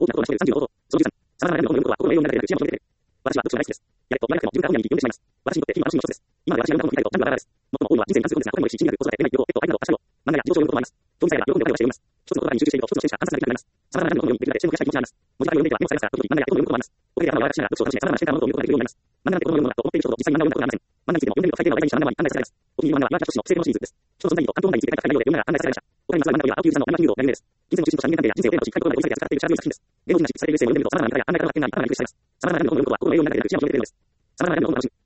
大きなことの人で35度。その13、様々な日本語は心の栄養になるという知恵を求めている。私は読書が大好きです。やれと言わなくても循環を読みに読んでしまいます。私にとって日々は楽しみの一つです。今まで私が読んだ本を振り返ると何度もバラバラです。最も多いのは人生に関する本ですが、他にもいいし、地になる子育て、恋愛、旅行、ありなど、明日を、漫画や自動書を読むこともあります。興味さえあれば両方の両方をして読みます。一つの言葉に集中していると、一つの視点しか観察ができなくなります。様々な本を読み、できるだけ注目したい気持ちがあります。文字だけを読んでいては目を塞がすが、時々漫画や本を読むこともあります。おかげで頭を柔らかくしながら読書を楽しめ、様々な視点から物を見ることができるようになります。漫画なんて子供の読むのだと思っている人ほど実際に漫画を読んだことがありません。漫画についても読んでみると最低の話題にした漫画は案内されます。お気に入りの漫画は岩城俊の成功のシリーズです。人の存在意義と関東問題について書いた内容で読むなら案内されました。他にまつわる漫画は青木由さんの漫画キングをなるです。人生の中心とした人間関係や人生をテーマとし、深いところまで追い下げて扱っている力強い作品です。芸能人らしいされるエッセイを読んでみると様々な見方や案内からの発見があり、かなりリフレッシュされます。様々な日本語の文法は心の栄養になるという知恵を広げているのです。様々な日本語の楽しみ。